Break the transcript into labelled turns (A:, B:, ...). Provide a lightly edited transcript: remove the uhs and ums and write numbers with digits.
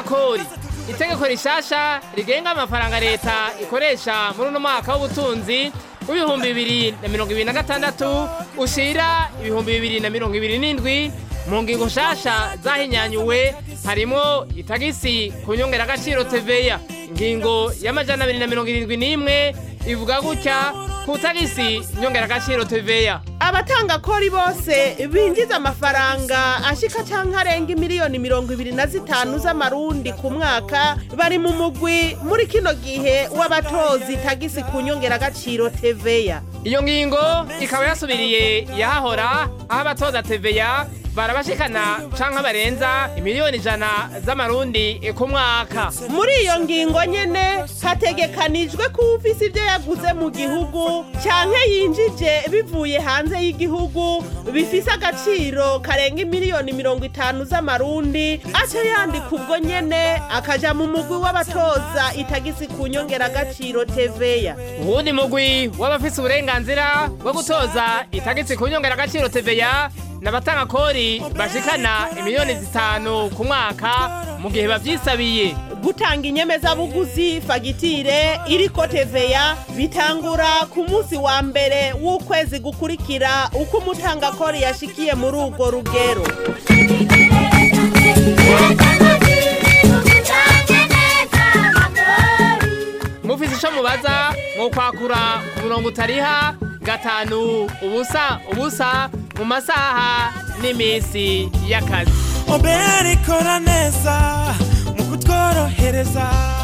A: amakori. Itegeko rishasha rigenga amafaranga leta ikoresha muri uno mwaka w'ubutunzi w'ibihumbi 2026 ushira ibihumbi 2027 mu ngingo nshasha zahinyanyuwe harimo itagisi ku nyongeragaciro TVA. Ingingo y'amajana 271 ivuga gutya ku tagisi nyongeragaciro TVA.
B: Abatanga kori bose binjiza amafaranga ashika canke arenga miliyoni 25 z'amarundi ku mwaka bari mu mugwi muri kino gihe w'abatozi tagisi ku nyongeragaciro TVA.
A: Iyo ngingo ikaba yasubiriye yahahora aho abatoza TVA barabashikana canke barenza miliyoni 100 z'amarundi ku mwaka.
B: Muri iyo ngingo nyene hategekanijwe ko ufise ivyo yaguze mu gihugu canke yinjije bivuye hanze y'igihugu bifise agaciro karenga miliyoni 50 z'amarundi aca yandika ubwo nyene akaja mu mugwi w'abatoza itagisi ku nyongeragaciro TVA.
A: Uwundi mugwi w'abafise uburenganzira bwo gutoza itagisi ku nyongeragaciro TVA n'abatanga kori bashikana miliyoni 5 ku mwaka mu gihe bavyisabiye.
B: Gutanga inyemezabuguzi fagitire iriko TVA bitangura ku munsi wa mbere w'ukwezi gukurikira uko umutanga kori yashikiye muri urwo rugero.
A: Mufise ico mubaza mwokwakura ku murongo utariha 5 mu masaha n'imisi y'akazi.
C: Obera ikora neza mu kutworohereza.